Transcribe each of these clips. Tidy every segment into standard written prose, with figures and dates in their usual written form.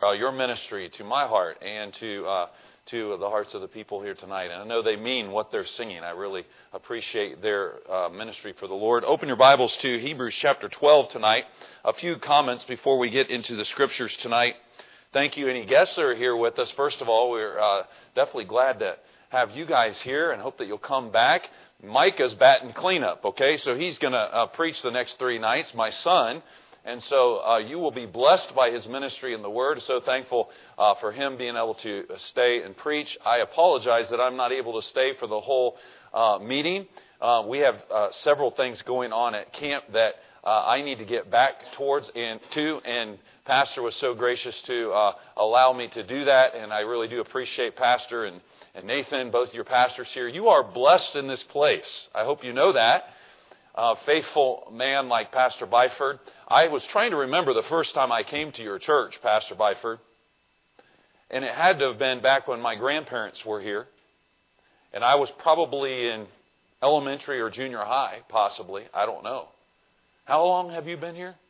your ministry to my heart and to the hearts of the people here tonight. And I know they mean what they're singing. I really appreciate their ministry for the Lord. Open your Bibles to Hebrews chapter 12 tonight. A few comments before we get into the Scriptures tonight. Thank you, any guests that are here with us. First of all, we're definitely glad to have you guys here and hope that you'll come back. Micah's batting cleanup, okay? So he's going to preach the next 3 nights, my son. And so you will be blessed by his ministry in the Word. So thankful for him being able to stay and preach. I apologize that I'm not able to stay for the whole meeting. We have several things going on at camp that I need to get back towards and to. And Pastor was so gracious to allow me to do that. And I really do appreciate Pastor and Nathan, both your pastors here. You are blessed in this place. I hope you know that. Faithful man like Pastor Byford. I was trying to remember the first time I came to your church, Pastor Byford. And it had to have been back when my grandparents were here. And I was probably in elementary or junior high, possibly. I don't know. How long have you been here?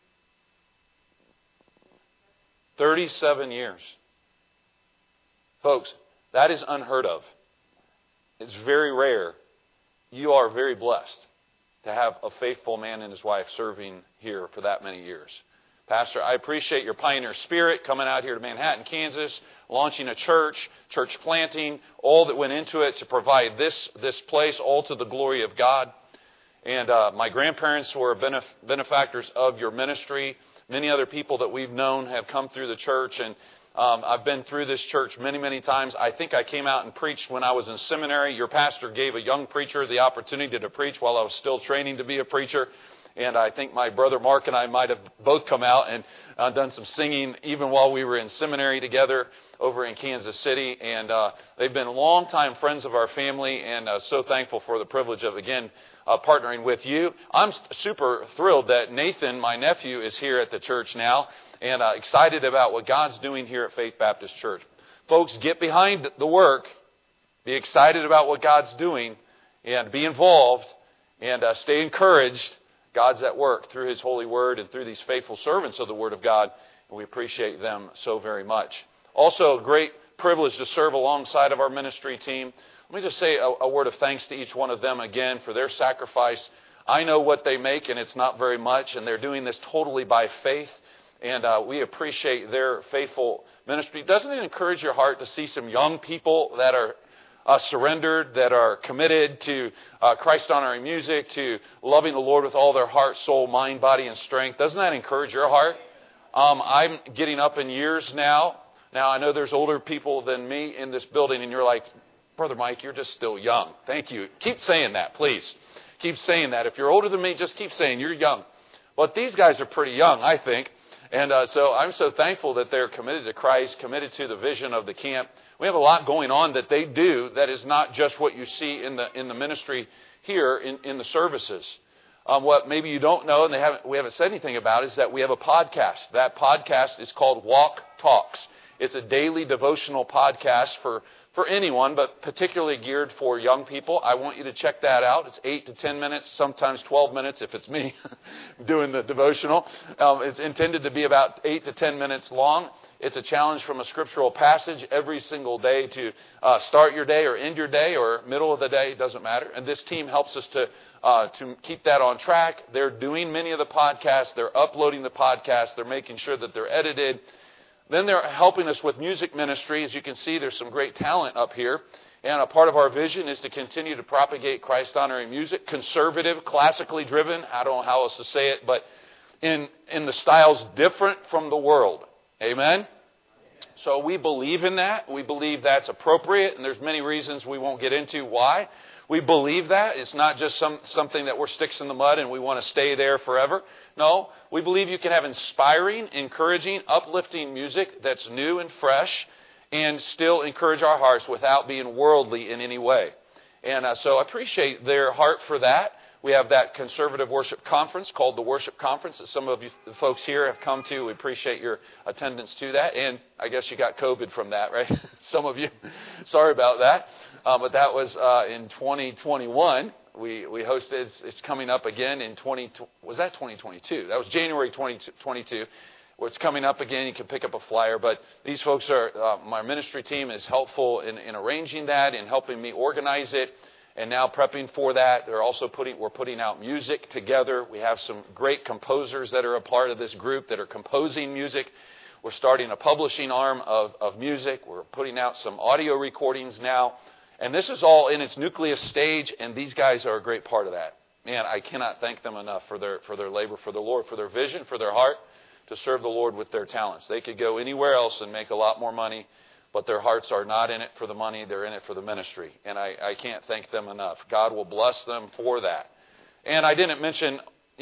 37 years. Folks, that is unheard of. It's very rare. You are very blessed to have a faithful man and his wife serving here for that many years. Pastor, I appreciate your pioneer spirit coming out here to Manhattan, Kansas, launching a church planting, all that went into it to provide this place, all to the glory of God. And my grandparents were benefactors of your ministry. Many other people that we've known have come through the church, and I've been through this church many, many times. I think I came out and preached when I was in seminary. Your pastor gave a young preacher the opportunity to preach while I was still training to be a preacher. And I think my brother Mark and I might have both come out and done some singing even while we were in seminary together over in Kansas City. And they've been longtime friends of our family, and so thankful for the privilege of, again, partnering with you. I'm super thrilled that Nathan, my nephew, is here at the church now, and excited about what God's doing here at Faith Baptist Church. Folks, get behind the work, be excited about what God's doing, and be involved, and stay encouraged. God's at work through His holy word and through these faithful servants of the Word of God, and we appreciate them so very much. Also, a great privilege to serve alongside of our ministry team. Let me just say a word of thanks to each one of them again for their sacrifice. I know what they make, and it's not very much, and they're doing this totally by faith, and we appreciate their faithful ministry. Doesn't it encourage your heart to see some young people that are surrendered, that are committed to Christ-honoring music, to loving the Lord with all their heart, soul, mind, body, and strength? Doesn't that encourage your heart? I'm getting up in years now. Now, I know there's older people than me in this building, and you're like, Brother Mike, you're just still young. Thank you. Keep saying that, please. Keep saying that. If you're older than me, just keep saying you're young. But these guys are pretty young, I think. And so I'm so thankful that they're committed to Christ, committed to the vision of the camp. We have a lot going on that they do that is not just what you see in the ministry here in the services. What maybe you don't know, and we haven't said anything about, is that we have a podcast. That podcast is called Walk Talks. It's a daily devotional podcast for anyone, but particularly geared for young people. I want you to check that out. It's 8 to 10 minutes, sometimes 12 minutes if it's me doing the devotional. It's intended to be about 8 to 10 minutes long. It's a challenge from a scriptural passage every single day to start your day or end your day or middle of the day. It doesn't matter. And this team helps us to keep that on track. They're doing many of the podcasts. They're uploading the podcasts. They're making sure that they're edited. Then they're helping us with music ministry. As you can see, there's some great talent up here. And a part of our vision is to continue to propagate Christ-honoring music, conservative, classically driven. I don't know how else to say it, but in the styles different from the world. Amen? So we believe in that. We believe that's appropriate, and there's many reasons we won't get into why. We believe that. It's not just something that we're sticks in the mud and we want to stay there forever. No, we believe you can have inspiring, encouraging, uplifting music that's new and fresh and still encourage our hearts without being worldly in any way. And so I appreciate their heart for that. We have that conservative worship conference called the Worship Conference that some of you the folks here have come to. We appreciate your attendance to that. And I guess you got COVID from that, right? Some of you. Sorry about that. But that was in 2021. We hosted, it's coming up again in 2022. That was January 2022. It's coming up again. You can pick up a flyer. But these folks are, my ministry team is helpful in arranging that, in helping me organize it, and now prepping for that. We're putting out music together. We have some great composers that are a part of this group that are composing music. We're starting a publishing arm of music. We're putting out some audio recordings now. And this is all in its nucleus stage, and these guys are a great part of that. Man, I cannot thank them enough for their labor for the Lord, for their vision, for their heart to serve the Lord with their talents. They could go anywhere else and make a lot more money, but their hearts are not in it for the money. They're in it for the ministry. And I can't thank them enough. God will bless them for that. And I didn't mention,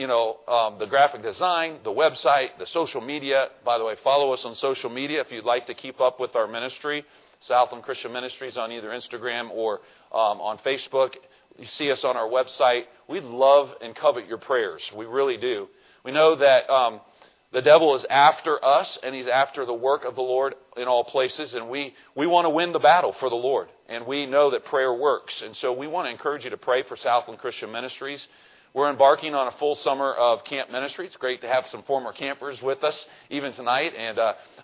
the graphic design, the website, the social media. By the way, follow us on social media if you'd like to keep up with our ministry. Southland Christian Ministries on either Instagram or on Facebook. You see us on our website. We love and covet your prayers. We really do. We know that the devil is after us, and he's after the work of the Lord in all places. And we want to win the battle for the Lord. And we know that prayer works. And so we want to encourage you to pray for Southland Christian Ministries. We're embarking on a full summer of camp ministry. It's great to have some former campers with us, even tonight. And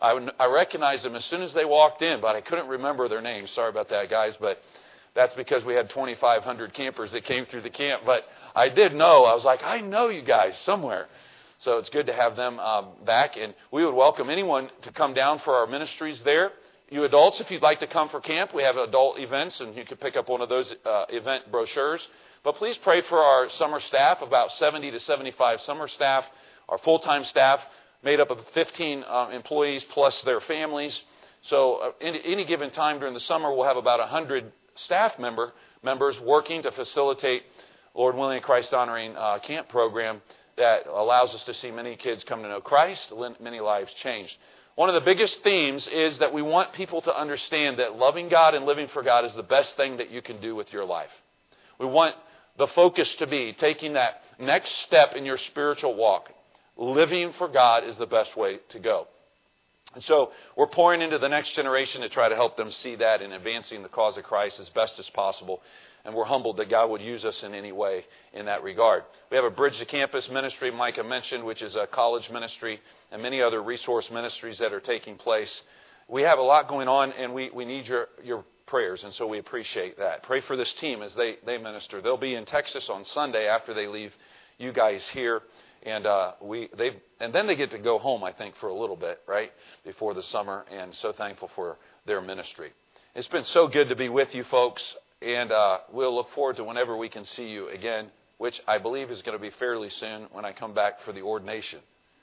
I recognized them as soon as they walked in, but I couldn't remember their names. Sorry about that, guys. But that's because we had 2,500 campers that came through the camp. But I did know. I was like, I know you guys somewhere. So it's good to have them back. And we would welcome anyone to come down for our ministries there. You adults, if you'd like to come for camp, we have adult events, and you can pick up one of those event brochures. But please pray for our summer staff, about 70 to 75 summer staff, our full-time staff, made up of 15 employees plus their families. So any given time during the summer, we'll have about 100 staff members working to facilitate, Lord willing, a Christ-honoring camp program that allows us to see many kids come to know Christ, many lives changed. One of the biggest themes is that we want people to understand that loving God and living for God is the best thing that you can do with your life. We want the focus to be taking that next step in your spiritual walk. Living for God is the best way to go. And so we're pouring into the next generation to try to help them see that and advancing the cause of Christ as best as possible. And we're humbled that God would use us in any way in that regard. We have a Bridge to Campus ministry, Micah mentioned, which is a college ministry, and many other resource ministries that are taking place. We have a lot going on, and we need your prayers, and so we appreciate that. Pray for this team as they minister. They'll be in Texas on Sunday after they leave you guys here, and then they get to go home, I think, for a little bit, right, before the summer, and so thankful for their ministry. It's been so good to be with you folks, and we'll look forward to whenever we can see you again, which I believe is going to be fairly soon when I come back for the ordination.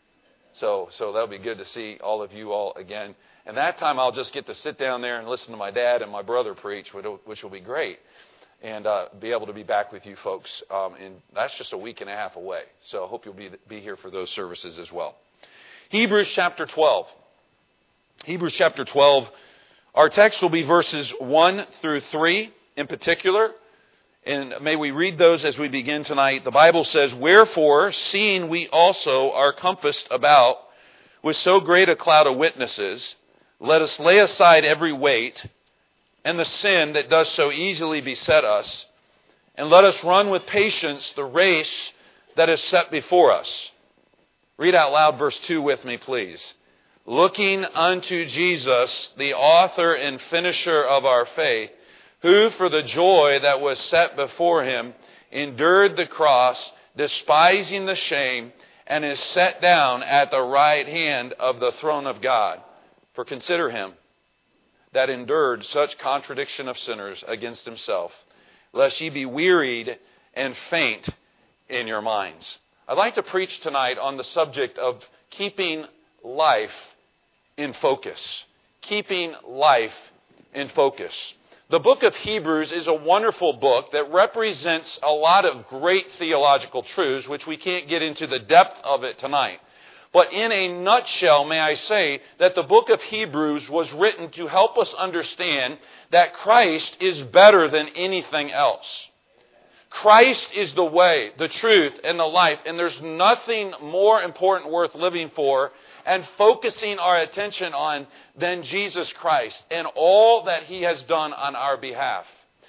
So that'll be good to see all of you all again. And that time I'll just get to sit down there and listen to my dad and my brother preach, which will be great, and be able to be back with you folks. And that's just a week and a half away. So I hope you'll be here for those services as well. Hebrews chapter 12. Hebrews chapter 12. Our text will be verses 1 through 3 in particular. And may we read those as we begin tonight. The Bible says, "Wherefore, seeing we also are compassed about with so great a cloud of witnesses, let us lay aside every weight and the sin that does so easily beset us, and let us run with patience the race that is set before us." Read out loud verse 2 with me, please. "Looking unto Jesus, the author and finisher of our faith, who for the joy that was set before him endured the cross, despising the shame, and is set down at the right hand of the throne of God. For consider him that endured such contradiction of sinners against himself, lest ye be wearied and faint in your minds." I'd like to preach tonight on the subject of keeping life in focus. Keeping life in focus. The book of Hebrews is a wonderful book that represents a lot of great theological truths, which we can't get into the depth of it tonight. But in a nutshell, may I say that the book of Hebrews was written to help us understand that Christ is better than anything else. Christ is the way, the truth, and the life, and there's nothing more important worth living for and focusing our attention on than Jesus Christ and all that He has done on our behalf.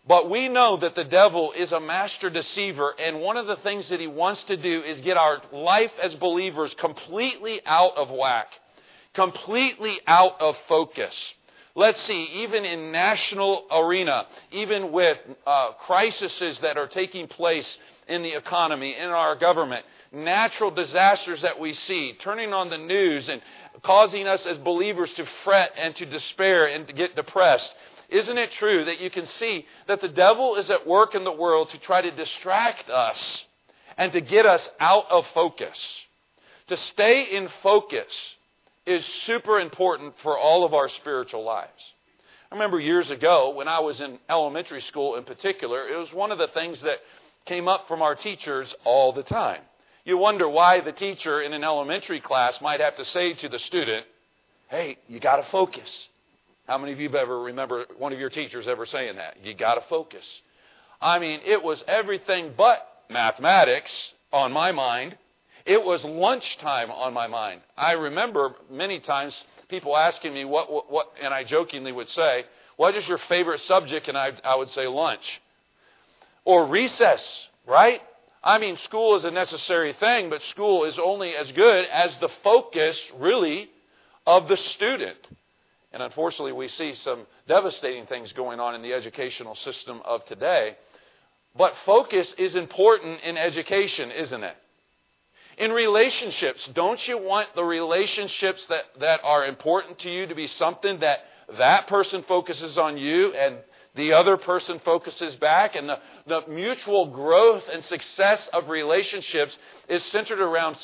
But we know that the devil is a master deceiver, and one of the things that he wants to do is get our life as believers completely out of whack, completely out of focus. Let's see, even in national arena, even with crises that are taking place in the economy, in our government, natural disasters that we see, turning on the news and causing us as believers to fret and to despair and to get depressed. Isn't it true that you can see that the devil is at work in the world to try to distract us and to get us out of focus? To stay in focus is super important for all of our spiritual lives. I remember years ago when I was in elementary school in particular, it was one of the things that came up from our teachers all the time. You wonder why the teacher in an elementary class might have to say to the student, hey, you got to focus. How many of you have ever remember one of your teachers ever saying that? You got to focus. I mean, it was everything but mathematics on my mind. It was lunchtime on my mind. I remember many times people asking me what, and I jokingly would say, what is your favorite subject? And I would say lunch. Or recess, right? I mean, school is a necessary thing, but school is only as good as the focus, really, of the student. And unfortunately, we see some devastating things going on in the educational system of today. But focus is important in education, isn't it? In relationships, don't you want the relationships that are important to you to be something that person focuses on you and the other person focuses back? And the mutual growth and success of relationships is centered around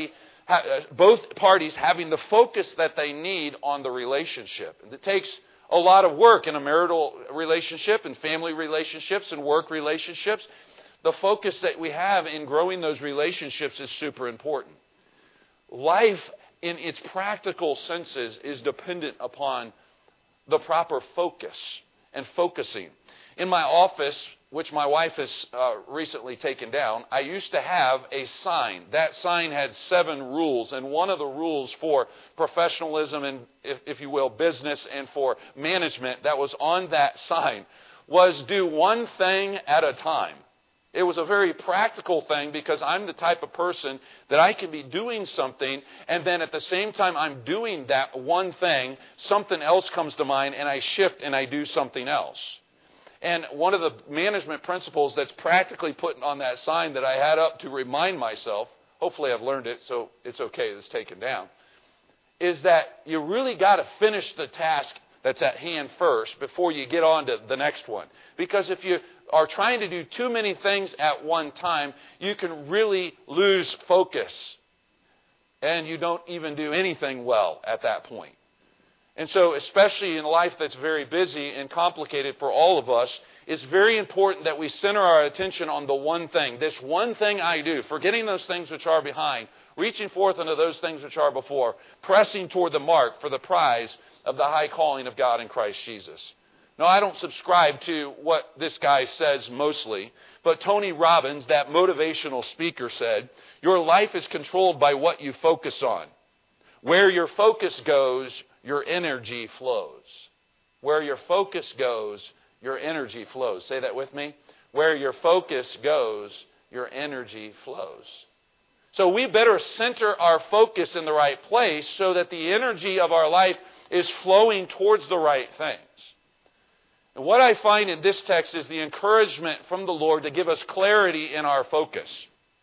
both parties having the focus that they need on the relationship. And it takes a lot of work in a marital relationship and family relationships and work relationships. The focus that we have in growing those relationships is super important. Life in its practical senses is dependent upon the proper focus and focusing. In my office, which my wife has recently taken down, I used to have a sign. That sign had 7 rules, and one of the rules for professionalism and, if you will, business and for management that was on that sign was do one thing at a time. It was a very practical thing because I'm the type of person that I can be doing something and then at the same time I'm doing that one thing, something else comes to mind and I shift and I do something else. And one of the management principles that's practically put on that sign that I had up to remind myself, hopefully I've learned it so it's okay it's taken down, is that you really got to finish the task that's at hand first before you get on to the next one. Because if you are trying to do too many things at one time, you can really lose focus. And you don't even do anything well at that point. And so, especially in a life that's very busy and complicated for all of us, it's very important that we center our attention on the one thing. This one thing I do, forgetting those things which are behind, reaching forth unto those things which are before, pressing toward the mark for the prize of the high calling of God in Christ Jesus. Now, I don't subscribe to what this guy says mostly, but Tony Robbins, that motivational speaker, said, your life is controlled by what you focus on. Where your focus goes, your energy flows. Where your focus goes, your energy flows. Say that with me. Where your focus goes, your energy flows. So we better center our focus in the right place so that the energy of our life is flowing towards the right things. And what I find in this text is the encouragement from the Lord to give us clarity in our focus.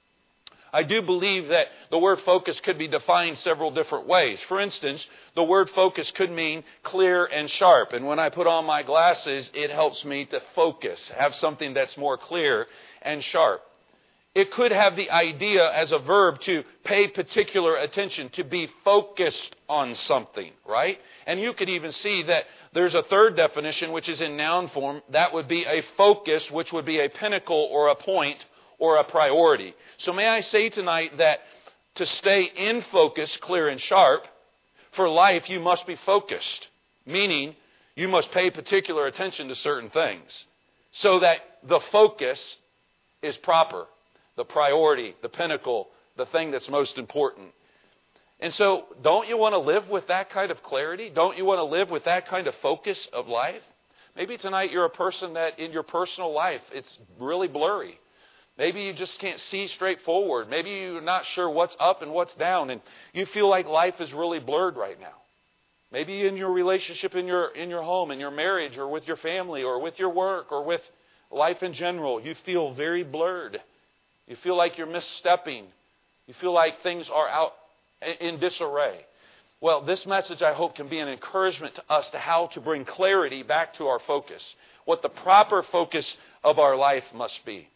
I do believe that the word focus could be defined several different ways. For instance, the word focus could mean clear and sharp. And when I put on my glasses, it helps me to focus, have something that's more clear and sharp. It could have the idea as a verb to pay particular attention, to be focused on something, right? And you could even see that there's a third definition, which is in noun form. That would be a focus, which would be a pinnacle or a point or a priority. So may I say tonight that to stay in focus, clear and sharp, for life you must be focused. Meaning you must pay particular attention to certain things so that the focus is proper. The priority, the pinnacle, the thing that's most important. And so, don't you want to live with that kind of clarity? Don't you want to live with that kind of focus of life? Maybe tonight you're a person that in your personal life, it's really blurry. Maybe you just can't see straight forward. Maybe you're not sure what's up and what's down, and you feel like life is really blurred right now. Maybe in your relationship in your home, in your marriage, or with your family, or with your work, or with life in general, you feel very blurred. You feel like you're misstepping. You feel like things are out in disarray. Well, this message, I hope, can be an encouragement to us to how to bring clarity back to our focus, what the proper focus of our life must be.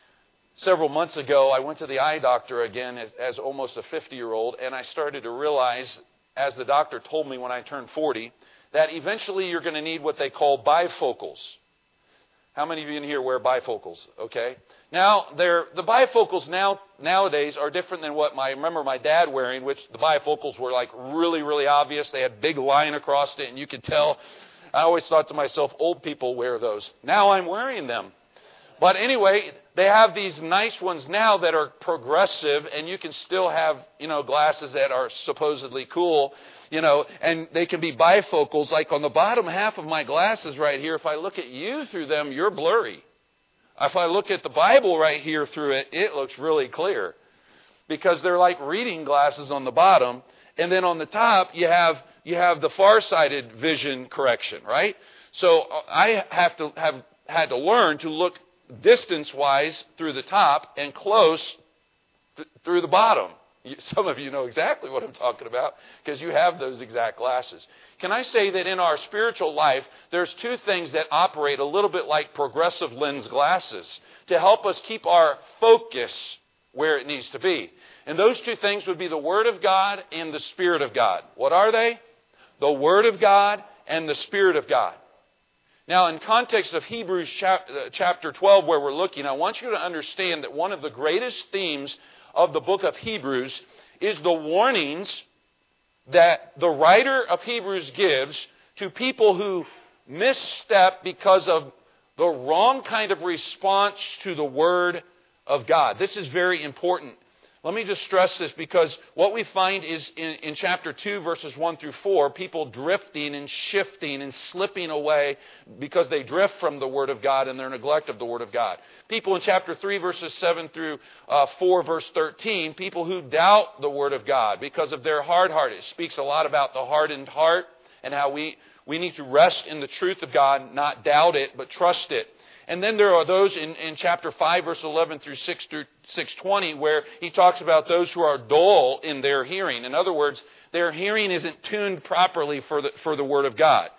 Several months ago, I went to the eye doctor again as almost a 50-year-old, and I started to realize, as the doctor told me when I turned 40, that eventually you're going to need what they call bifocals. How many of you in here wear bifocals? Okay. Now, the bifocals nowadays are different than what I remember my dad wearing, which the bifocals were like really, really obvious. They had big line across it, and you could tell. I always thought to myself, old people wear those. Now I'm wearing them. But anyway, they have these nice ones now that are progressive, and you can still have, glasses that are supposedly cool, and they can be bifocals. Like on the bottom half of my glasses right here, if I look at you through them, you're blurry. If I look at the Bible right here through it, it looks really clear. Because they're like reading glasses on the bottom, and then on the top, you have the far-sighted vision correction, right? So I have had to learn to look distance-wise through the top and close through the bottom. Some of you know exactly what I'm talking about because you have those exact glasses. Can I say that in our spiritual life, there's two things that operate a little bit like progressive lens glasses to help us keep our focus where it needs to be. And those two things would be the Word of God and the Spirit of God. What are they? The Word of God and the Spirit of God. Now, in context of Hebrews chapter 12, where we're looking, I want you to understand that one of the greatest themes of the book of Hebrews is the warnings that the writer of Hebrews gives to people who misstep because of the wrong kind of response to the Word of God. This is very important. Let me just stress this because what we find is in chapter 2, verses 1 through 4, people drifting and shifting and slipping away because they drift from the Word of God and their neglect of the Word of God. People in chapter 3, verses 7 through 4, verse 13, people who doubt the Word of God because of their hard heart. It speaks a lot about the hardened heart and how we need to rest in the truth of God, not doubt it, but trust it. And then there are those in chapter 5, verse 11 through 6:20, where he talks about those who are dull in their hearing. In other words, their hearing isn't tuned properly for the Word of God.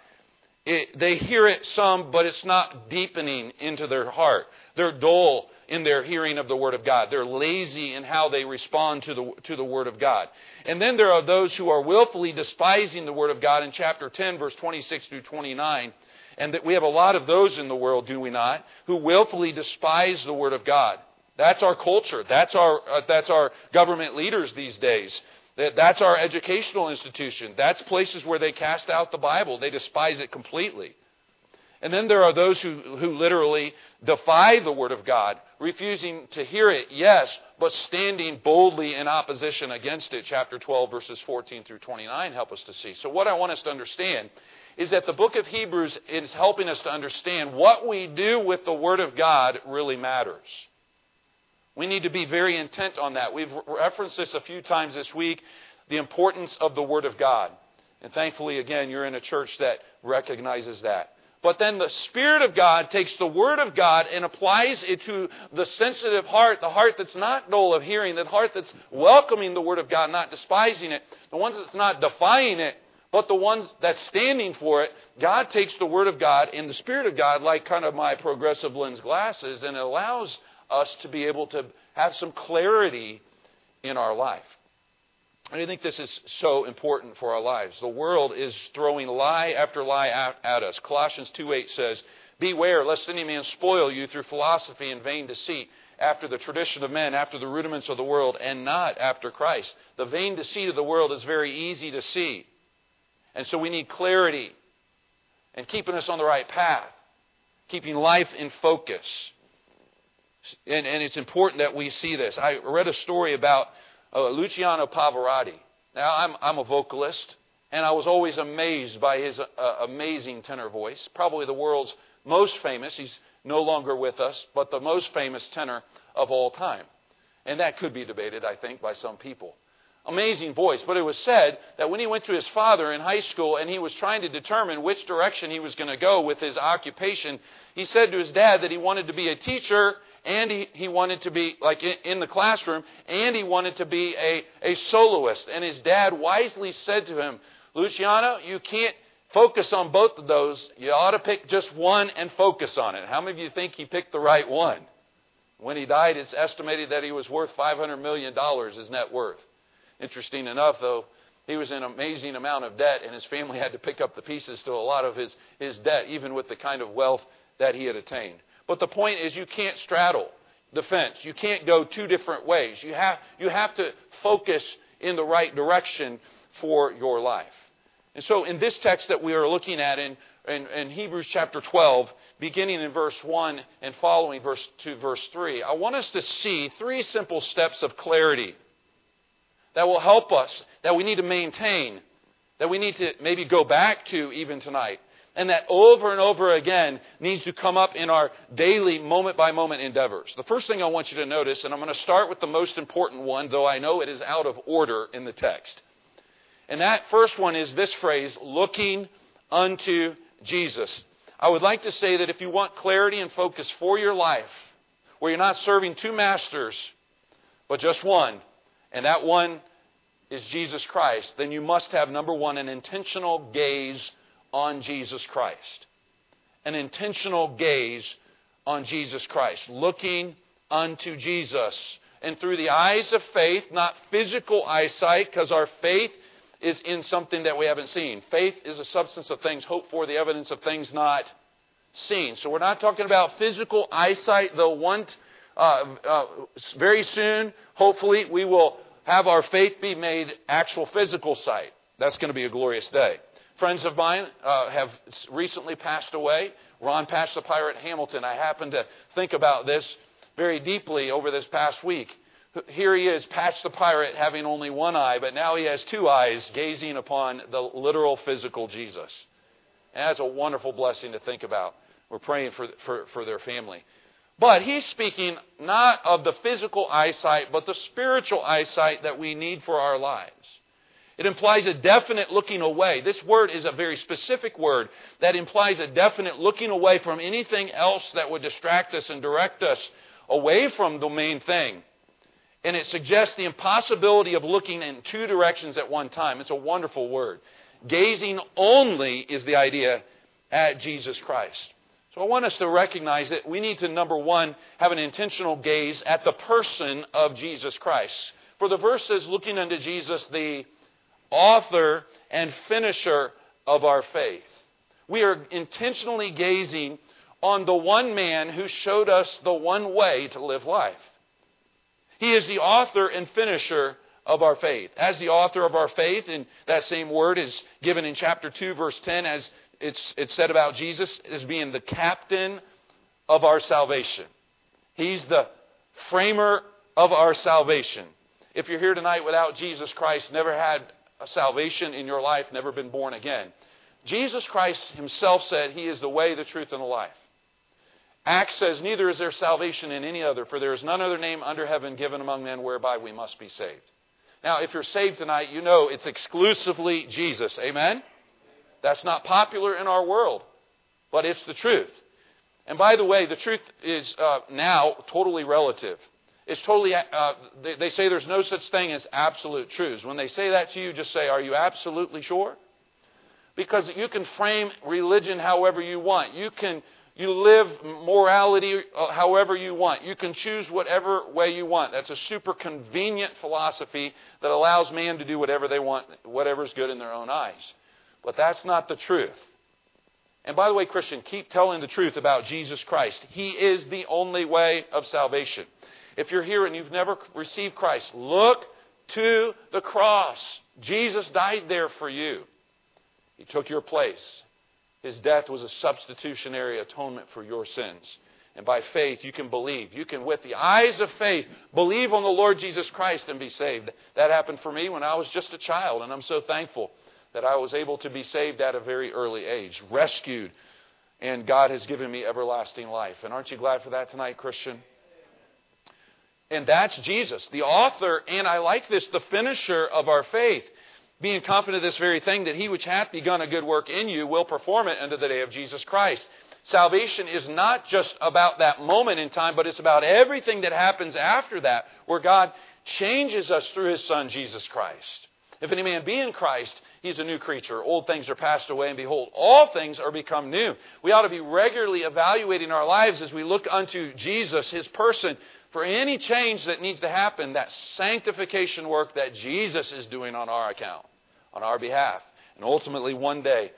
They hear it some, but it's not deepening into their heart. They're dull in their hearing of the Word of God. They're lazy in how they respond to the Word of God. And then there are those who are willfully despising the Word of God in chapter 10, verse 26 through 29. And that we have a lot of those in the world, do we not, who willfully despise the Word of God. That's our culture. That's our government leaders these days. That's our educational institution. That's places where they cast out the Bible. They despise it completely. And then there are those who literally defy the Word of God, refusing to hear it, yes, but standing boldly in opposition against it. Chapter 12, verses 14 through 29 help us to see. So what I want us to understand is that the book of Hebrews is helping us to understand what we do with the Word of God really matters. We need to be very intent on that. We've referenced this a few times this week, the importance of the Word of God. And thankfully, again, you're in a church that recognizes that. But then the Spirit of God takes the Word of God and applies it to the sensitive heart, the heart that's not dull of hearing, the heart that's welcoming the Word of God, not despising it, the ones that's not defying it, but the ones that's standing for it. God takes the Word of God and the Spirit of God, like kind of my progressive lens glasses, and it allows us to be able to have some clarity in our life. And I think this is so important for our lives. The world is throwing lie after lie at us. Colossians 2:8 says, "Beware lest any man spoil you through philosophy and vain deceit, after the tradition of men, after the rudiments of the world, and not after Christ." The vain deceit of the world is very easy to see. And so we need clarity and keeping us on the right path, keeping life in focus. And it's important that we see this. I read a story about Luciano Pavarotti. Now, I'm a vocalist, And I was always amazed by his amazing tenor voice. Probably the world's most famous. He's no longer with us, but the most famous tenor of all time. And that could be debated, I think, by some people. Amazing voice. But it was said that when he went to his father in high school and he was trying to determine which direction he was going to go with his occupation, he said to his dad that he wanted to be a teacher, and he wanted to be like in the classroom, and he wanted to be a soloist. And his dad wisely said to him, Luciano, you can't focus on both of those. You ought to pick just one and focus on it. How many of you think he picked the right one? When he died, it's estimated that he was worth $500 million, his net worth. Interesting enough, though, he was in an amazing amount of debt, and his family had to pick up the pieces to a lot of his debt, even with the kind of wealth that he had attained. But the point is, you can't straddle the fence. You can't go two different ways. You have to focus in the right direction for your life. And so in this text that we are looking at in Hebrews chapter 12, beginning in verse 1 and following to verse 3, I want us to see three simple steps of clarity that will help us, that we need to maintain, that we need to maybe go back to even tonight, and that over and over again needs to come up in our daily moment-by-moment endeavors. The first thing I want you to notice, and I'm going to start with the most important one, though I know it is out of order in the text. And that first one is this phrase, looking unto Jesus. I would like to say that if you want clarity and focus for your life, where you're not serving two masters, but just one, and that one is Jesus Christ, then you must have, number one, an intentional gaze on Jesus Christ. An intentional gaze on Jesus Christ. Looking unto Jesus. And through the eyes of faith, not physical eyesight, because our faith is in something that we haven't seen. Faith is a substance of things hoped for, the evidence of things not seen. So we're not talking about physical eyesight, though very soon, hopefully, we will have our faith be made actual physical sight. That's going to be a glorious day. Friends of mine have recently passed away. Ron Patch the Pirate Hamilton. I happened to think about this very deeply over this past week. Here he is, Patch the Pirate, having only one eye, but now he has two eyes gazing upon the literal physical Jesus. And that's a wonderful blessing to think about. We're praying for their family. But he's speaking not of the physical eyesight, but the spiritual eyesight that we need for our lives. It implies a definite looking away. This word is a very specific word that implies a definite looking away from anything else that would distract us and direct us away from the main thing. And it suggests the impossibility of looking in two directions at one time. It's a wonderful word. Gazing only is the idea at Jesus Christ. So I want us to recognize that we need to, number one, have an intentional gaze at the person of Jesus Christ. For the verse says, looking unto Jesus, the author and finisher of our faith. We are intentionally gazing on the one man who showed us the one way to live life. He is the author and finisher of our faith. As the author of our faith, and that same word is given in chapter 2, verse 10, as it's said about Jesus as being the captain of our salvation. He's the framer of our salvation. If you're here tonight without Jesus Christ, never had a salvation in your life, never been born again, Jesus Christ himself said he is the way, the truth, and the life. Acts says, neither is there salvation in any other, for there is none other name under heaven given among men whereby we must be saved. Now, if you're saved tonight, you know it's exclusively Jesus. Amen? That's not popular in our world, but it's the truth. And by the way, the truth is now totally relative. It's totally, they say there's no such thing as absolute truths. When they say that to you, just say, are you absolutely sure? Because you can frame religion however you want. You live morality however you want. You can choose whatever way you want. That's a super convenient philosophy that allows man to do whatever they want, whatever's good in their own eyes. But that's not the truth. And by the way, Christian, keep telling the truth about Jesus Christ. He is the only way of salvation. If you're here and you've never received Christ, look to the cross. Jesus died there for you. He took your place. His death was a substitutionary atonement for your sins. And by faith, you can believe. You can, with the eyes of faith, believe on the Lord Jesus Christ and be saved. That happened for me when I was just a child, and I'm so thankful that I was able to be saved at a very early age, rescued, and God has given me everlasting life. And aren't you glad for that tonight, Christian? And that's Jesus, the author, and I like this, the finisher of our faith. Being confident of this very thing, that He which hath begun a good work in you will perform it unto the day of Jesus Christ. Salvation is not just about that moment in time, but it's about everything that happens after that, where God changes us through His Son, Jesus Christ. If any man be in Christ, he's a new creature. Old things are passed away, and behold, all things are become new. We ought to be regularly evaluating our lives as we look unto Jesus, His person, for any change that needs to happen, that sanctification work that Jesus is doing on our account, on our behalf. And ultimately, one day,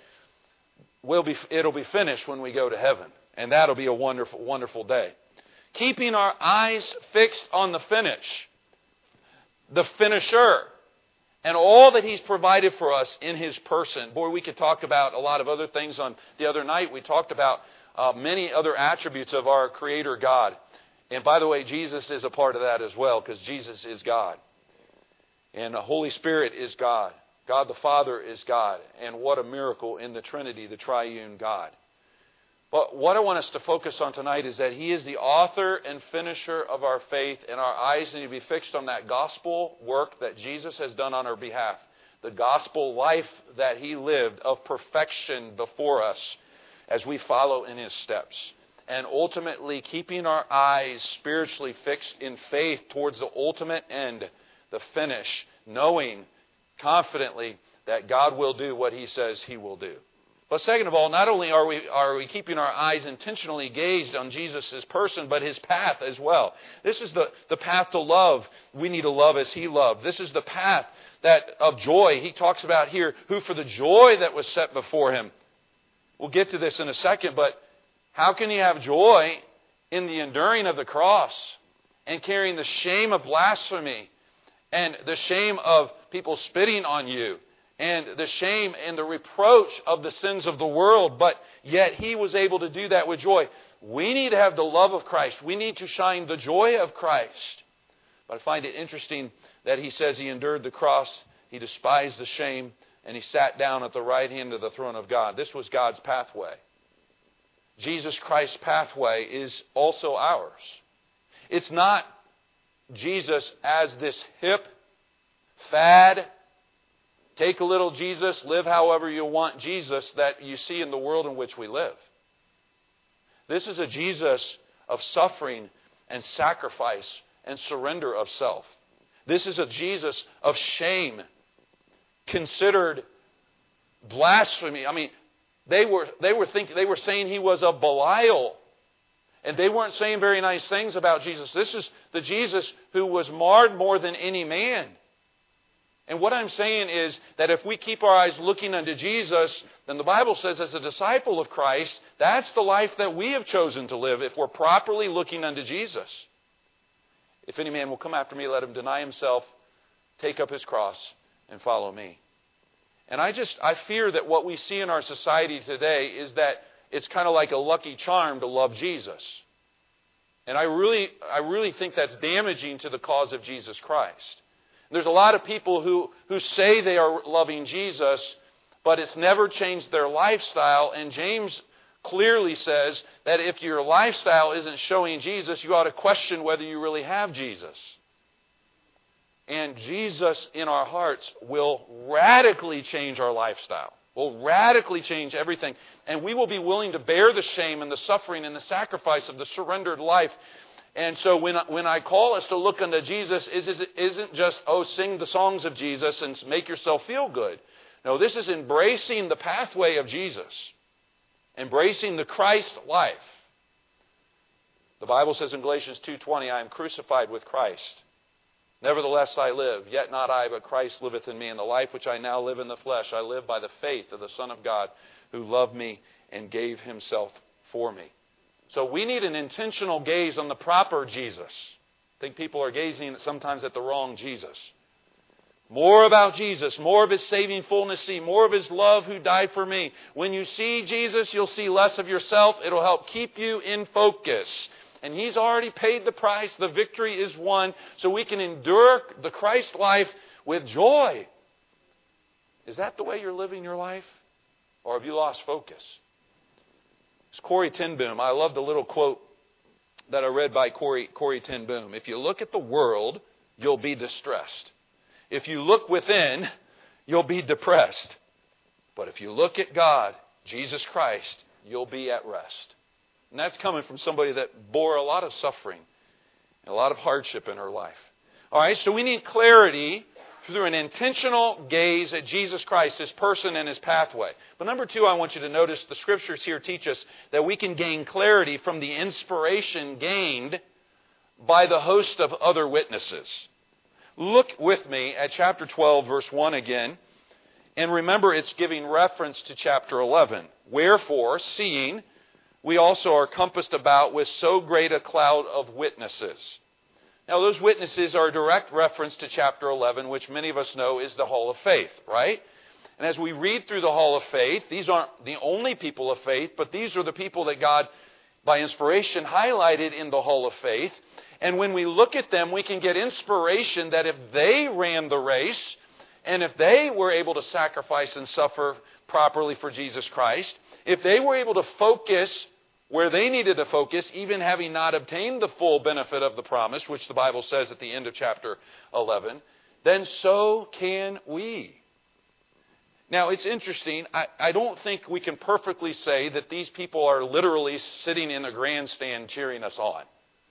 it'll be finished when we go to heaven. And that'll be a wonderful, wonderful day. Keeping our eyes fixed on the finish, the finisher, and all that He's provided for us in His person. Boy, we could talk about a lot of other things. On the other night, we talked about many other attributes of our Creator God. And by the way, Jesus is a part of that as well, because Jesus is God. And the Holy Spirit is God. God the Father is God. And what a miracle in the Trinity, the triune God. But what I want us to focus on tonight is that He is the author and finisher of our faith, and our eyes need to be fixed on that gospel work that Jesus has done on our behalf. The gospel life that He lived of perfection before us as we follow in His steps. And ultimately keeping our eyes spiritually fixed in faith towards the ultimate end, the finish, knowing confidently that God will do what He says He will do. But second of all, not only are we keeping our eyes intentionally gazed on Jesus' person, but His path as well. This is the path to love. We need to love as He loved. This is the path of joy. He talks about here, who for the joy that was set before Him. We'll get to this in a second, but how can you have joy in the enduring of the cross and carrying the shame of blasphemy and the shame of people spitting on you and the shame and the reproach of the sins of the world, but yet He was able to do that with joy? We need to have the love of Christ. We need to shine the joy of Christ. But I find it interesting that He says He endured the cross, He despised the shame, and He sat down at the right hand of the throne of God. This was God's pathway. Jesus Christ's pathway is also ours. It's not Jesus as this hip fad, take a little Jesus, live however you want Jesus that you see in the world in which we live. This is a Jesus of suffering and sacrifice and surrender of self. This is a Jesus of shame, considered blasphemy. I mean, They were saying He was a Belial. And they weren't saying very nice things about Jesus. This is the Jesus who was marred more than any man. And what I'm saying is that if we keep our eyes looking unto Jesus, then the Bible says as a disciple of Christ, that's the life that we have chosen to live if we're properly looking unto Jesus. If any man will come after me, let him deny himself, take up his cross, and follow me. And I fear that what we see in our society today is that it's kind of like a lucky charm to love Jesus. And I really think that's damaging to the cause of Jesus Christ. There's a lot of people who say they are loving Jesus, but it's never changed their lifestyle. And James clearly says that if your lifestyle isn't showing Jesus, you ought to question whether you really have Jesus. And Jesus in our hearts will radically change our lifestyle. Will radically change everything. And we will be willing to bear the shame and the suffering and the sacrifice of the surrendered life. And so when I call us to look unto Jesus, it isn't just, sing the songs of Jesus and make yourself feel good. No, this is embracing the pathway of Jesus. Embracing the Christ life. The Bible says in Galatians 2:20, I am crucified with Christ. Nevertheless I live, yet not I, but Christ liveth in me. And the life which I now live in the flesh, I live by the faith of the Son of God, who loved me and gave Himself for me. So we need an intentional gaze on the proper Jesus. I think people are gazing sometimes at the wrong Jesus. More about Jesus, more of His saving fullness, see more of His love who died for me. When you see Jesus, you'll see less of yourself. It'll help keep you in focus. And He's already paid the price. The victory is won. So we can endure the Christ life with joy. Is that the way you're living your life? Or have you lost focus? It's Corrie ten Boom. I love the little quote that I read by Corrie ten Boom. If you look at the world, you'll be distressed. If you look within, you'll be depressed. But if you look at God, Jesus Christ, you'll be at rest. And that's coming from somebody that bore a lot of suffering, a lot of hardship in her life. All right, so we need clarity through an intentional gaze at Jesus Christ, His person and His pathway. But number two, I want you to notice the Scriptures here teach us that we can gain clarity from the inspiration gained by the host of other witnesses. Look with me at chapter 12, verse 1 again. And remember, it's giving reference to chapter 11. Wherefore, seeing, we also are compassed about with so great a cloud of witnesses. Now, those witnesses are a direct reference to chapter 11, which many of us know is the Hall of Faith, right? And as we read through the Hall of Faith, these aren't the only people of faith, but these are the people that God, by inspiration, highlighted in the Hall of Faith. And when we look at them, we can get inspiration that if they ran the race, and if they were able to sacrifice and suffer properly for Jesus Christ, if they were able to focus where they needed to focus, even having not obtained the full benefit of the promise, which the Bible says at the end of chapter 11, then so can we. Now, it's interesting. I don't think we can perfectly say that these people are literally sitting in a grandstand cheering us on.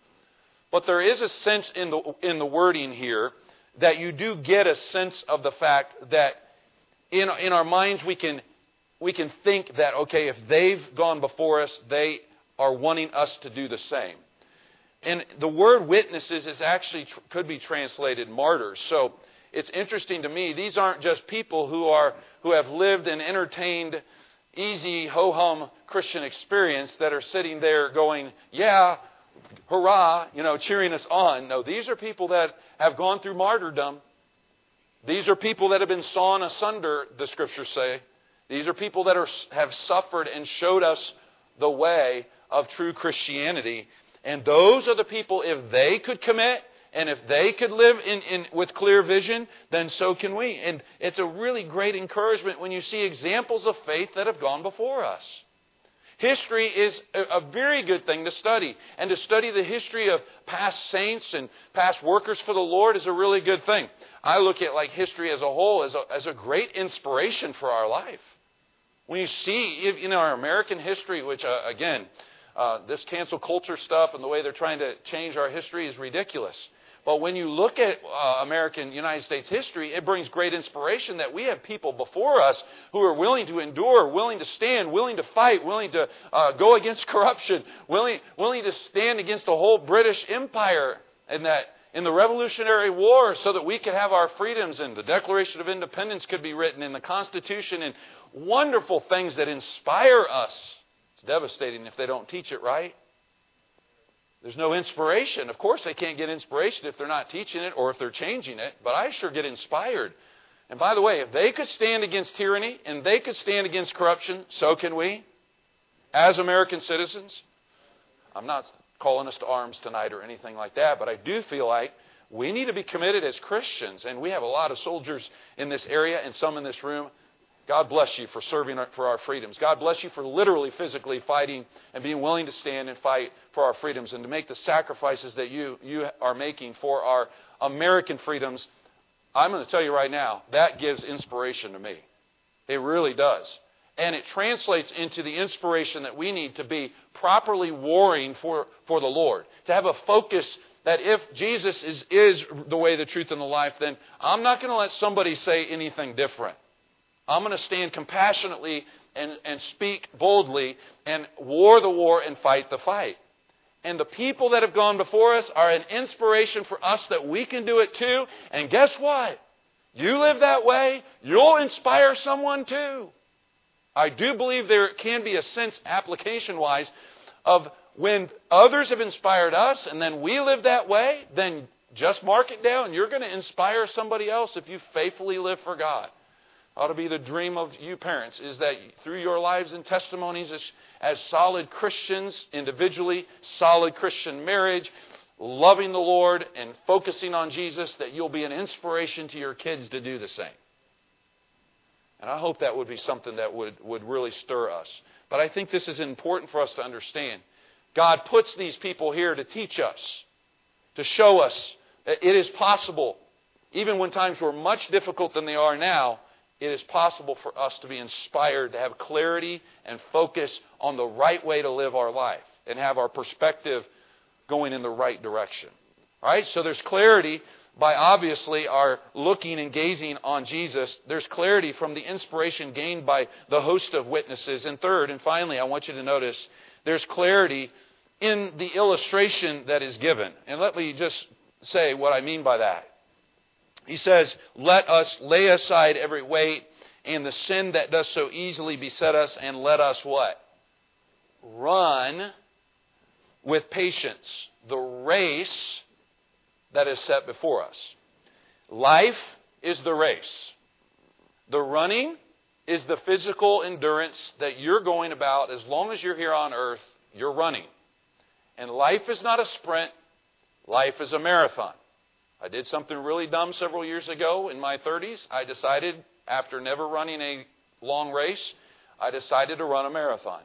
But there is a sense in the wording here that you do get a sense of the fact that in our minds we can think that, okay, if they've gone before us, they are wanting us to do the same. And the word witnesses is actually could be translated martyrs. So it's interesting to me, these aren't just people who have lived and entertained easy ho-hum Christian experience that are sitting there going, yeah, hurrah, cheering us on. No, these are people that have gone through martyrdom. These are people that have been sawn asunder, the Scriptures say. These are people that have suffered and showed us the way of true Christianity. And those are the people, if they could commit and if they could live with clear vision, then so can we. And it's a really great encouragement when you see examples of faith that have gone before us. History is a very good thing to study. And to study the history of past saints and past workers for the Lord is a really good thing. I look at history as a whole as a great inspiration for our life. When you see in our American history, which again, this cancel culture stuff and the way they're trying to change our history is ridiculous. But when you look at United States history, it brings great inspiration that we have people before us who are willing to endure, willing to stand, willing to fight, willing to go against corruption, willing to stand against the whole British Empire in the Revolutionary War so that we could have our freedoms and the Declaration of Independence could be written in the Constitution and wonderful things that inspire us. It's devastating if they don't teach it right. There's no inspiration. Of course, they can't get inspiration if they're not teaching it or if they're changing it, but I sure get inspired. And by the way, if they could stand against tyranny and they could stand against corruption, so can we, as American citizens. I'm not calling us to arms tonight or anything like that, but I do feel like we need to be committed as Christians, and we have a lot of soldiers in this area and some in this room. God bless you for serving for our freedoms. God bless you for literally, physically fighting and being willing to stand and fight for our freedoms and to make the sacrifices that you are making for our American freedoms. I'm going to tell you right now, that gives inspiration to me. It really does. And it translates into the inspiration that we need to be properly warring for the Lord. To have a focus that if Jesus is the way, the truth, and the life, then I'm not going to let somebody say anything different. I'm going to stand compassionately and speak boldly and war the war and fight the fight. And the people that have gone before us are an inspiration for us that we can do it too. And guess what? You live that way, you'll inspire someone too. I do believe there can be a sense, application-wise, of when others have inspired us and then we live that way, then just mark it down. You're going to inspire somebody else if you faithfully live for God. Ought to be the dream of you parents, is that through your lives and testimonies as solid Christians individually, solid Christian marriage, loving the Lord and focusing on Jesus, that you'll be an inspiration to your kids to do the same. And I hope that would be something that would really stir us. But I think this is important for us to understand. God puts these people here to teach us, to show us that it is possible, even when times were much difficult than they are now, it is possible for us to be inspired, to have clarity and focus on the right way to live our life and have our perspective going in the right direction. All right? So there's clarity by obviously our looking and gazing on Jesus. There's clarity from the inspiration gained by the host of witnesses. And third, and finally, I want you to notice there's clarity in the illustration that is given. And let me just say what I mean by that. He says, let us lay aside every weight and the sin that does so easily beset us, and let us what? Run with patience the race that is set before us. Life is the race. The running is the physical endurance that you're going about. As long as you're here on earth, you're running. And life is not a sprint. Life is a marathon. I did something really dumb several years ago in my 30s. I decided, after never running a long race, I decided to run a marathon.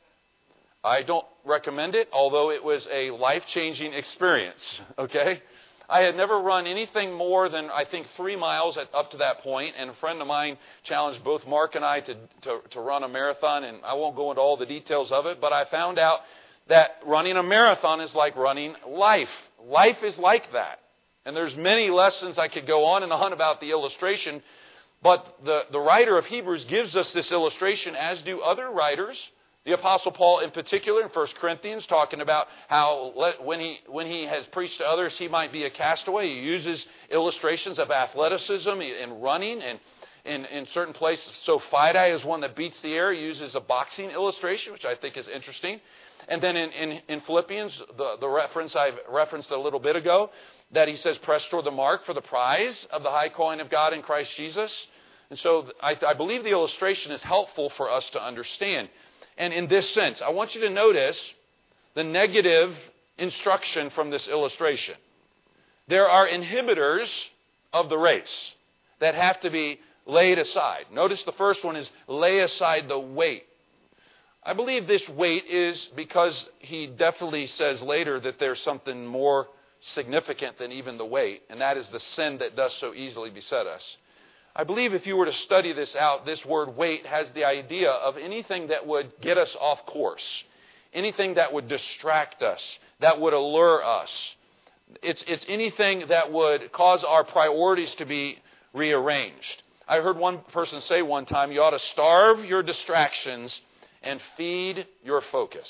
I don't recommend it, although it was a life-changing experience. Okay? I had never run anything more than, I think, 3 miles up to that point, and a friend of mine challenged both Mark and I to run a marathon, and I won't go into all the details of it, but I found out that running a marathon is like running life. Life is like that. And there's many lessons I could go on and on about the illustration, but the writer of Hebrews gives us this illustration, as do other writers. The Apostle Paul in particular in 1 Corinthians, talking about how when he has preached to others, he might be a castaway. He uses illustrations of athleticism and running, and in certain places. So Fidei is one that beats the air. He uses a boxing illustration, which I think is interesting. And then in Philippians, the reference I've referenced a little bit ago, that he says, press toward the mark for the prize of the high calling of God in Christ Jesus. And so I believe the illustration is helpful for us to understand. And in this sense, I want you to notice the negative instruction from this illustration. There are inhibitors of the race that have to be laid aside. Notice the first one is lay aside the weight. I believe this weight is because he definitely says later that there's something more significant than even the weight, and that is the sin that does so easily beset us. I believe if you were to study this out, this word weight has the idea of anything that would get us off course, anything that would distract us, that would allure us. It's anything that would cause our priorities to be rearranged. I heard one person say one time, you ought to starve your distractions and feed your focus.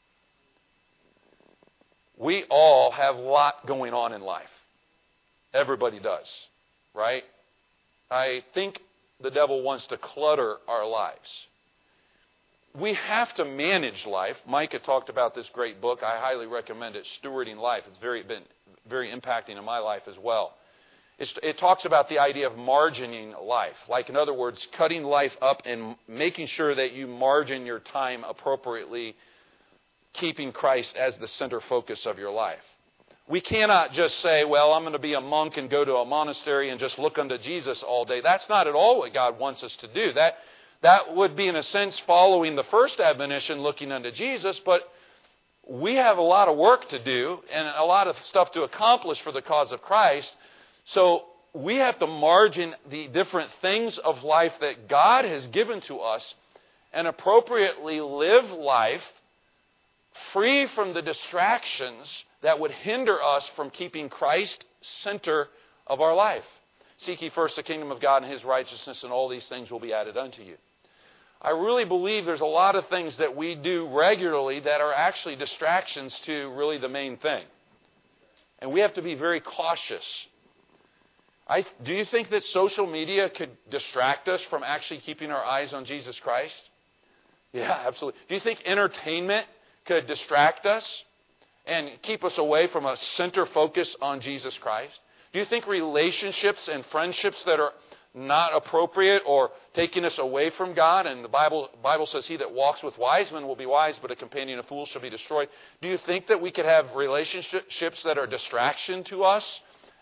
We all have a lot going on in life. Everybody does, right? I think the devil wants to clutter our lives. We have to manage life. Micah talked about this great book. I highly recommend it, Stewarding Life. It's been very impacting in my life as well. It talks about the idea of margining life. Like, in other words, cutting life up and making sure that you margin your time appropriately, keeping Christ as the center focus of your life. We cannot just say, well, I'm going to be a monk and go to a monastery and just look unto Jesus all day. That's not at all what God wants us to do. That would be, in a sense, following the first admonition, looking unto Jesus, but we have a lot of work to do and a lot of stuff to accomplish for the cause of Christ. So we have to margin the different things of life that God has given to us and appropriately live life free from the distractions that would hinder us from keeping Christ center of our life. Seek ye first the kingdom of God and His righteousness, and all these things will be added unto you. I really believe there's a lot of things that we do regularly that are actually distractions to really the main thing. And we have to be very cautious. Do you think that social media could distract us from actually keeping our eyes on Jesus Christ? Yeah, absolutely. Do you think entertainment could distract us and keep us away from a center focus on Jesus Christ? Do you think relationships and friendships that are not appropriate or taking us away from God, and the Bible says he that walks with wise men will be wise, but a companion of fools shall be destroyed. Do you think that we could have relationships that are distraction to us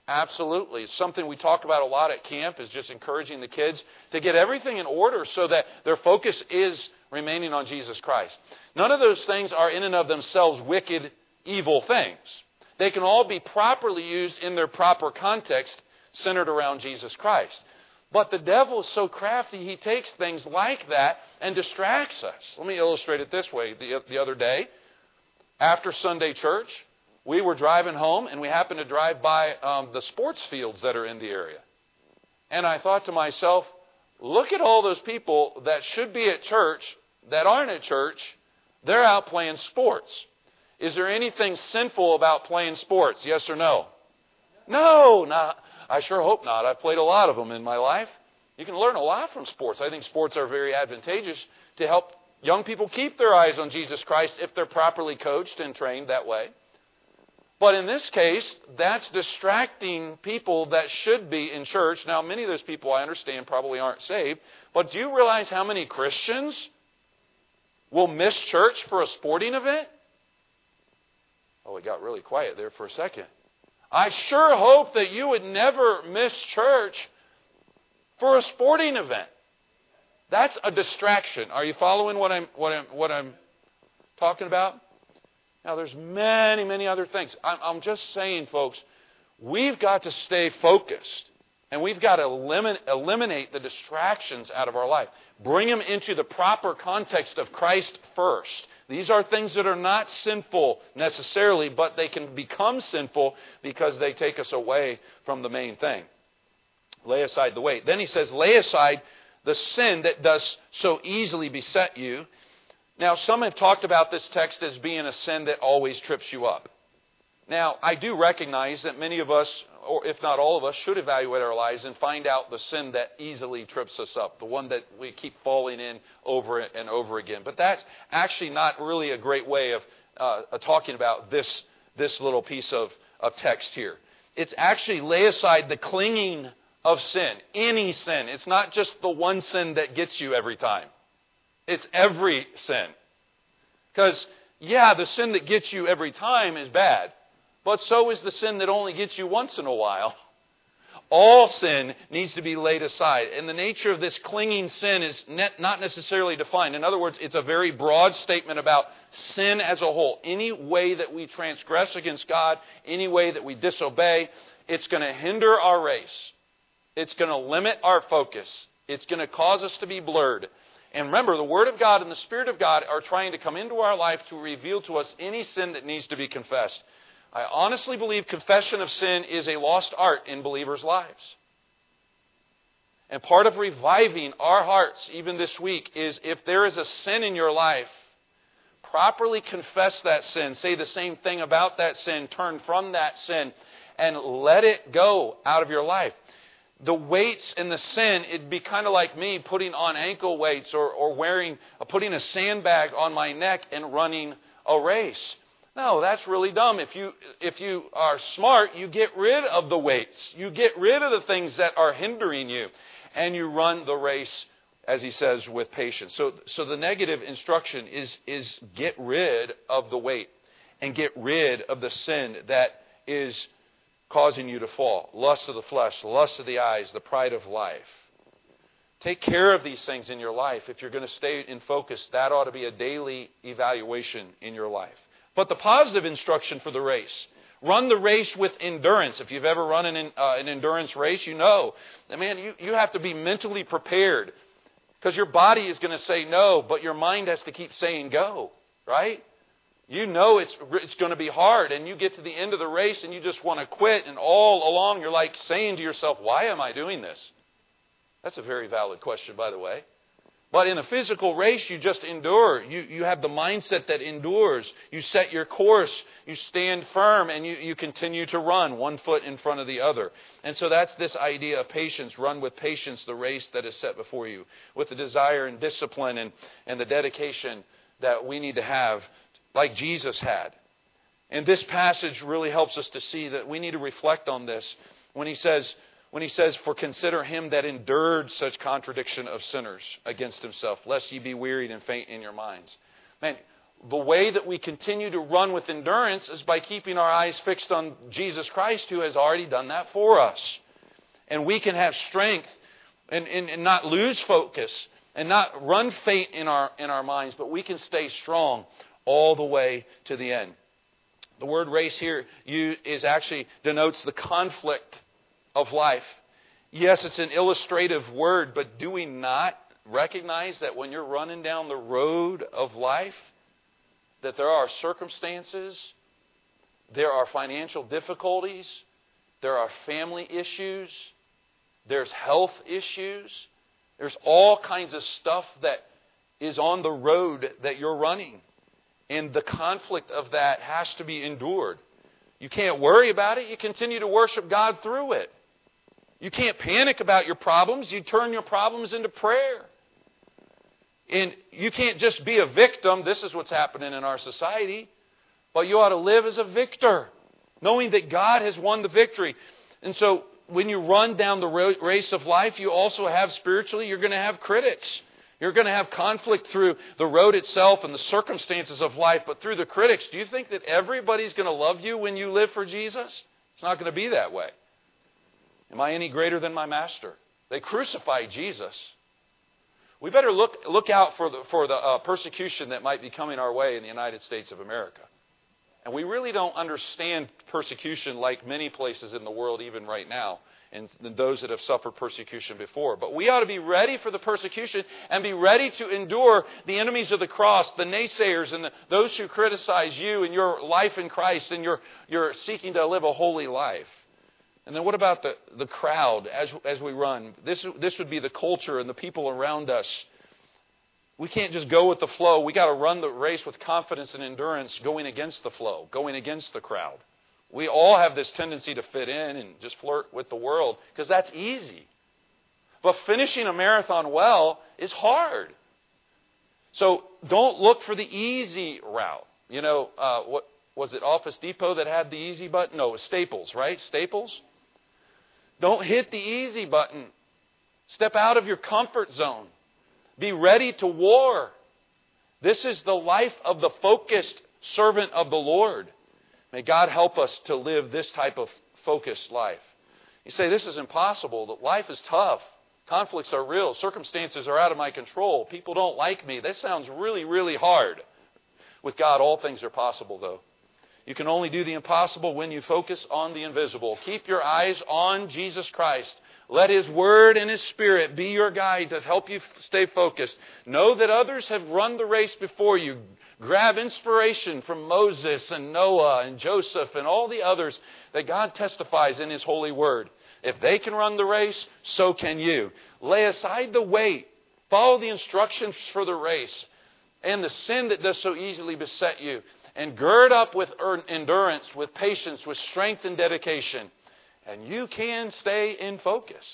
Absolutely. It's something we talk about a lot at camp, is just encouraging the kids to get everything in order so that their focus is remaining on Jesus Christ. None of those things are in and of themselves wicked, evil things. They can all be properly used in their proper context, centered around Jesus Christ. But the devil is so crafty, he takes things like that and distracts us. Let me illustrate it this way. The other day, after Sunday church, we were driving home, and we happened to drive by the sports fields that are in the area. And I thought to myself, look at all those people that should be at church that aren't at church. They're out playing sports. Is there anything sinful about playing sports? Yes or no? No, not. I sure hope not. I've played a lot of them in my life. You can learn a lot from sports. I think sports are very advantageous to help young people keep their eyes on Jesus Christ if they're properly coached and trained that way. But in this case, that's distracting people that should be in church. Now, many of those people, I understand, probably aren't saved. But do you realize how many Christians will miss church for a sporting event? Oh, it got really quiet there for a second. I sure hope that you would never miss church for a sporting event. That's a distraction. Are you following what I'm talking about? Now, there's many, many other things. I'm just saying, folks, we've got to stay focused. And we've got to eliminate the distractions out of our life. Bring them into the proper context of Christ first. These are things that are not sinful necessarily, but they can become sinful because they take us away from the main thing. Lay aside the weight. Then he says, lay aside the sin that does so easily beset you. Now, some have talked about this text as being a sin that always trips you up. Now, I do recognize that many of us, or if not all of us, should evaluate our lives and find out the sin that easily trips us up, the one that we keep falling in over and over again. But that's actually not really a great way of talking about this little piece of text here. It's actually lay aside the clinging of sin, any sin. It's not just the one sin that gets you every time. It's every sin. Because, yeah, the sin that gets you every time is bad. But so is the sin that only gets you once in a while. All sin needs to be laid aside. And the nature of this clinging sin is not necessarily defined. In other words, it's a very broad statement about sin as a whole. Any way that we transgress against God, any way that we disobey, it's going to hinder our race. It's going to limit our focus. It's going to cause us to be blurred. And remember, the Word of God and the Spirit of God are trying to come into our life to reveal to us any sin that needs to be confessed. I honestly believe confession of sin is a lost art in believers' lives. And part of reviving our hearts, even this week, is if there is a sin in your life, properly confess that sin. Say the same thing about that sin. Turn from that sin and let it go out of your life. The weights in the sin, it'd be kind of like me putting on ankle weights or putting a sandbag on my neck and running a race. No, that's really dumb. If you are smart, you get rid of the weights. You get rid of the things that are hindering you. And you run the race, as he says, with patience. So the negative instruction is get rid of the weight. And get rid of the sin that is causing you to fall. Lust of the flesh, lust of the eyes, the pride of life. Take care of these things in your life. If you're going to stay in focus, that ought to be a daily evaluation in your life. But the positive instruction for the race, run the race with endurance. If you've ever run an endurance race, you know that, man, you have to be mentally prepared because your body is going to say no, but your mind has to keep saying go, right? You know it's going to be hard, and you get to the end of the race and you just want to quit, and all along you're like saying to yourself, why am I doing this? That's a very valid question, by the way. But in a physical race, you just endure. You have the mindset that endures. You set your course. You stand firm, and you continue to run one foot in front of the other. And so that's this idea of patience. Run with patience the race that is set before you, with the desire and discipline and the dedication that we need to have, like Jesus had. And this passage really helps us to see that we need to reflect on this when he says, for consider him that endured such contradiction of sinners against himself, lest ye be wearied and faint in your minds. Man, the way that we continue to run with endurance is by keeping our eyes fixed on Jesus Christ, who has already done that for us. And we can have strength and not lose focus and not run faint in our minds, but we can stay strong all the way to the end. The word race here is actually denotes the conflict of life. Yes, it's an illustrative word, but do we not recognize that when you're running down the road of life, that there are circumstances, there are financial difficulties, there are family issues, there's health issues, there's all kinds of stuff that is on the road that you're running. And the conflict of that has to be endured. You can't worry about it. You continue to worship God through it. You can't panic about your problems. You turn your problems into prayer. And you can't just be a victim. This is what's happening in our society. But you ought to live as a victor, knowing that God has won the victory. And so when you run down the race of life, you also have spiritually, you're going to have critics. You're going to have conflict through the road itself and the circumstances of life, but through the critics. Do you think that everybody's going to love you when you live for Jesus? It's not going to be that way. Am I any greater than my master? They crucified Jesus. We better look out for the persecution that might be coming our way in the United States of America. And we really don't understand persecution like many places in the world, even right now, and those that have suffered persecution before. But we ought to be ready for the persecution and be ready to endure the enemies of the cross, the naysayers, and those who criticize you and your life in Christ, and you're seeking to live a holy life. And then what about the crowd as we run? This would be the culture and the people around us. We can't just go with the flow. We got to run the race with confidence and endurance, going against the flow, going against the crowd. We all have this tendency to fit in and just flirt with the world because that's easy. But finishing a marathon well is hard. So don't look for the easy route. You know, what was it, Office Depot that had the easy button? No, it was Staples, right? Staples? Don't hit the easy button. Step out of your comfort zone. Be ready to war. This is the life of the focused servant of the Lord. May God help us to live this type of focused life. You say, this is impossible. Life is tough. Conflicts are real. Circumstances are out of my control. People don't like me. This sounds really, really hard. With God, all things are possible, though. You can only do the impossible when you focus on the invisible. Keep your eyes on Jesus Christ. Let His Word and His Spirit be your guide to help you stay focused. Know that others have run the race before you. Grab inspiration from Moses and Noah and Joseph and all the others that God testifies in His holy Word. If they can run the race, so can you. Lay aside the weight. Follow the instructions for the race and the sin that does so easily beset you. And gird up with endurance, with patience, with strength and dedication. And you can stay in focus.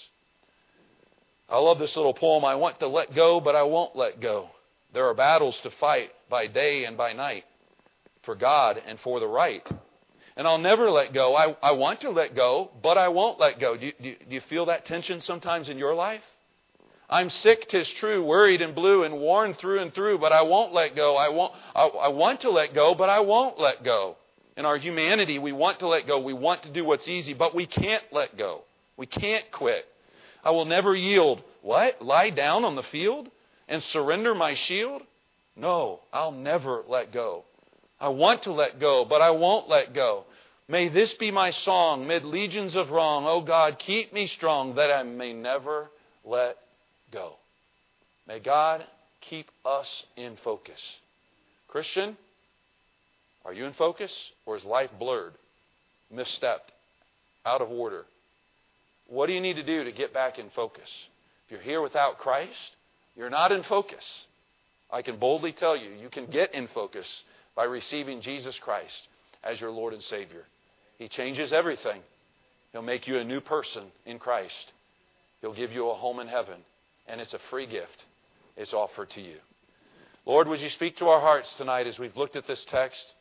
I love this little poem. I want to let go, but I won't let go. There are battles to fight by day and by night for God and for the right. And I'll never let go. I want to let go, but I won't let go. Do you feel that tension sometimes in your life? I'm sick, 'tis true, worried and blue and worn through and through, but I won't let go. I want to let go, but I won't let go. In our humanity, we want to let go. We want to do what's easy, but we can't let go. We can't quit. I will never yield. What? Lie down on the field and surrender my shield? No, I'll never let go. I want to let go, but I won't let go. May this be my song mid legions of wrong. Oh God, keep me strong that I may never let go. May God keep us in focus. Christian, are you in focus, or is life blurred, misstepped, out of order? What do you need to do to get back in focus? If you're here without Christ, you're not in focus. I can boldly tell you, you can get in focus by receiving Jesus Christ as your Lord and Savior. He changes everything. He'll make you a new person in Christ. He'll give you a home in heaven, and it's a free gift. It's offered to you. Lord, would you speak to our hearts tonight as we've looked at this text?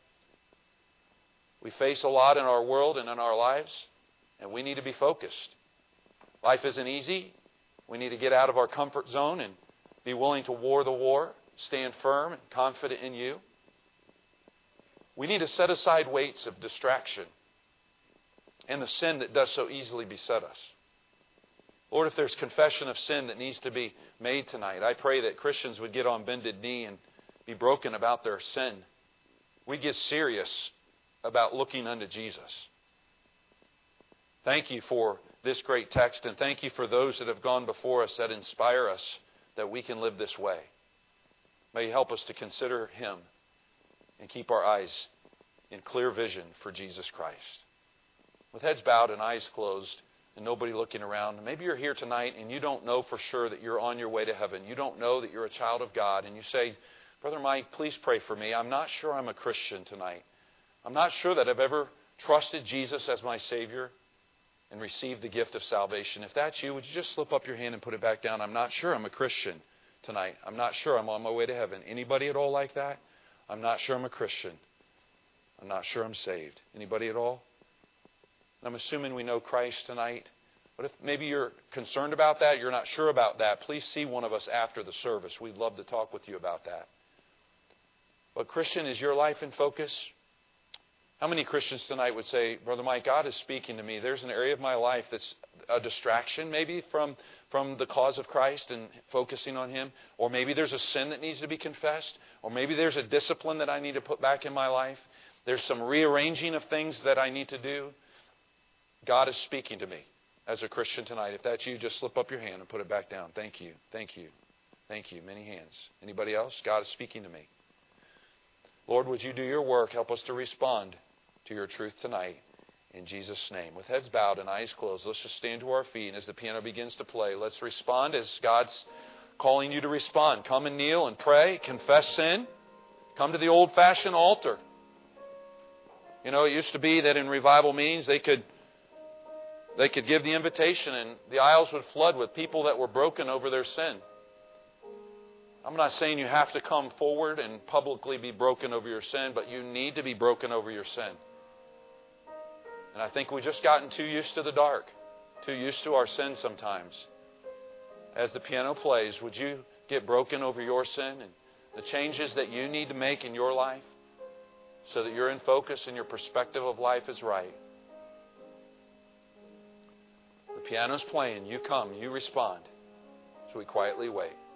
We face a lot in our world and in our lives, and we need to be focused. Life isn't easy. We need to get out of our comfort zone and be willing to war the war, stand firm and confident in you. We need to set aside weights of distraction and the sin that does so easily beset us. Lord, if there's confession of sin that needs to be made tonight, I pray that Christians would get on bended knee and be broken about their sin. We get serious about looking unto Jesus. Thank you for this great text, and thank you for those that have gone before us that inspire us that we can live this way. May you help us to consider Him and keep our eyes in clear vision for Jesus Christ. With heads bowed and eyes closed and nobody looking around, maybe you're here tonight and you don't know for sure that you're on your way to heaven. You don't know that you're a child of God, and you say, Brother Mike, please pray for me. I'm not sure I'm a Christian tonight. I'm not sure that I've ever trusted Jesus as my Savior and received the gift of salvation. If that's you, would you just slip up your hand and put it back down? I'm not sure I'm a Christian tonight. I'm not sure I'm on my way to heaven. Anybody at all like that? I'm not sure I'm a Christian. I'm not sure I'm saved. Anybody at all? I'm assuming we know Christ tonight. But if maybe you're concerned about that, you're not sure about that, please see one of us after the service. We'd love to talk with you about that. But Christian, is your life in focus? How many Christians tonight would say, Brother Mike, God is speaking to me. There's an area of my life that's a distraction maybe from the cause of Christ and focusing on Him. Or maybe there's a sin that needs to be confessed. Or maybe there's a discipline that I need to put back in my life. There's some rearranging of things that I need to do. God is speaking to me as a Christian tonight. If that's you, just slip up your hand and put it back down. Thank you. Thank you. Thank you. Many hands. Anybody else? God is speaking to me. Lord, would you do your work? Help us to respond to your truth tonight. In Jesus' name. With heads bowed and eyes closed, let's just stand to our feet. And as the piano begins to play, let's respond as God's calling you to respond. Come and kneel and pray. Confess sin. Come to the old-fashioned altar. You know, it used to be that in revival meetings they could give the invitation and the aisles would flood with people that were broken over their sin. I'm not saying you have to come forward and publicly be broken over your sin, but you need to be broken over your sin. And I think we've just gotten too used to the dark, too used to our sin sometimes. As the piano plays, would you get broken over your sin and the changes that you need to make in your life so that you're in focus and your perspective of life is right? The piano's playing. You come. You respond. So we quietly wait.